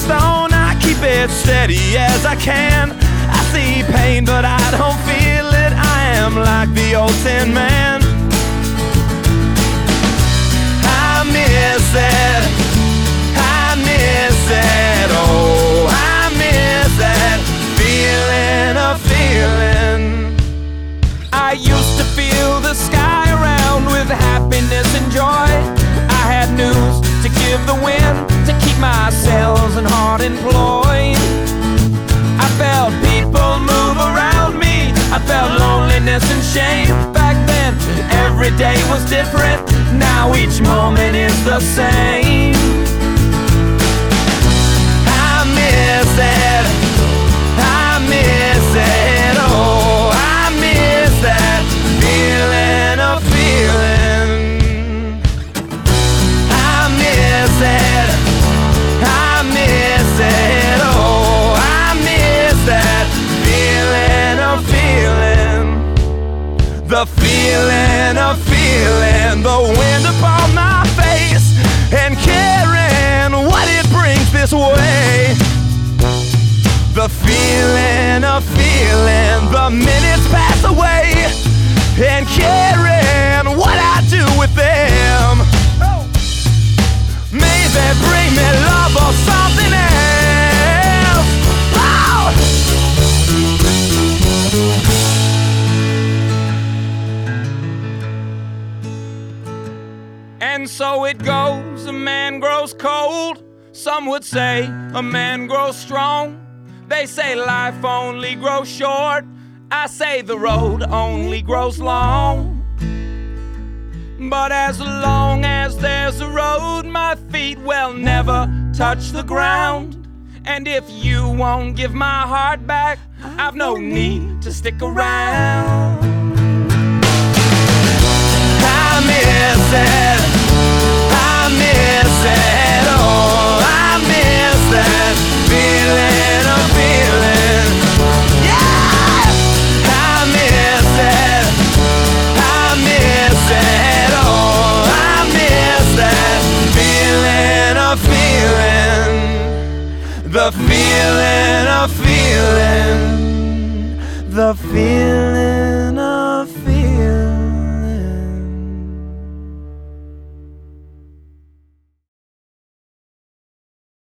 stone, I keep it steady as I can. I see pain, but I don't feel it. I am like the old Tin Man. I miss it, I miss it, oh, I miss that feeling of feeling. I used to feel the sky around with happiness and joy. I had news to give the wind to keep my sails and heart employed. I felt people move around me. I felt loneliness and shame. Back then, every day was different. Now each moment is the same. I miss it, I miss it, oh, I miss that feeling of feeling. I miss it, I miss it, oh, I miss that feeling of feeling. The feeling of feeling, the wind upon my face, and caring what it brings this way. The feeling of feeling, the minutes pass away, and caring what I do with them. May they bring me love or something else. Oh! And so it goes, a man grows cold. Some would say a man grows strong. They say life only grows short. I say the road only grows long. But as long as there's a road, my feet will never touch the ground. And if you won't give my heart back, I've no need to stick around. I miss it, I miss it, oh, I miss that feeling of feeling. Yeah! I miss it, I miss it, oh, I miss that feeling of feeling. The feeling of feeling. The feeling